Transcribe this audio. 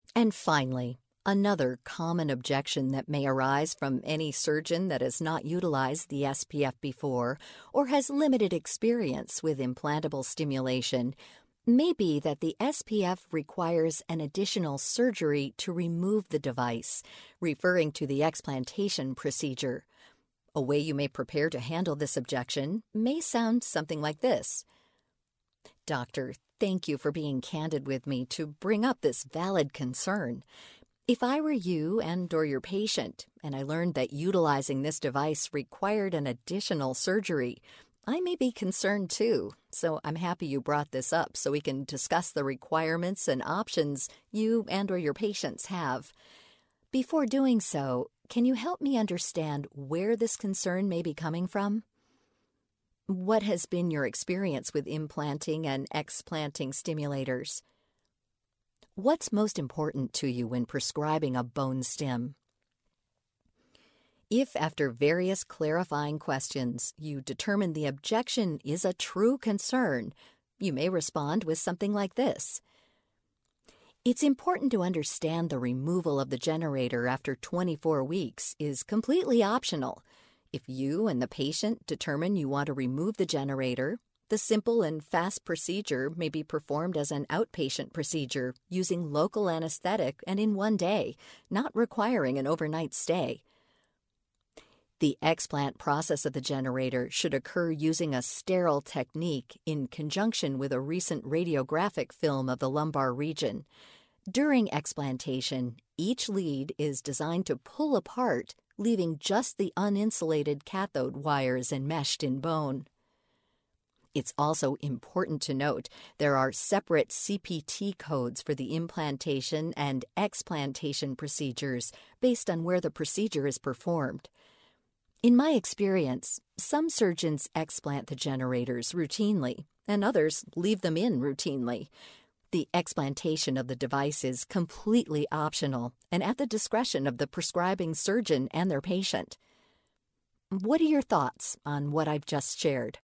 And finally, another common objection that may arise from any surgeon that has not utilized the SPF before or has limited experience with implantable stimulation may be that the SPF requires an additional surgery to remove the device, referring to the explantation procedure. A way you may prepare to handle this objection may sound something like this. Doctor, thank you for being candid with me to bring up this valid concern. If I were you and/or your patient, and I learned that utilizing this device required an additional surgery, I may be concerned too. So I'm happy you brought this up so we can discuss the requirements and options you and/or your patients have. Before doing so, can you help me understand where this concern may be coming from? What has been your experience with implanting and explanting stimulators? What's most important to you when prescribing a bone stim? If after various clarifying questions you determine the objection is a true concern, you may respond with something like this. It's important to understand the removal of the generator after 24 weeks is completely optional. If you and the patient determine you want to remove the generator, the simple and fast procedure may be performed as an outpatient procedure using local anesthetic and in one day, not requiring an overnight stay. The explant process of the generator should occur using a sterile technique in conjunction with a recent radiographic film of the lumbar region. During explantation, each lead is designed to pull apart, leaving just the uninsulated cathode wires enmeshed in bone. It's also important to note there are separate CPT codes for the implantation and explantation procedures based on where the procedure is performed. In my experience, some surgeons explant the generators routinely, and others leave them in routinely. The explantation of the device is completely optional and at the discretion of the prescribing surgeon and their patient. What are your thoughts on what I've just shared?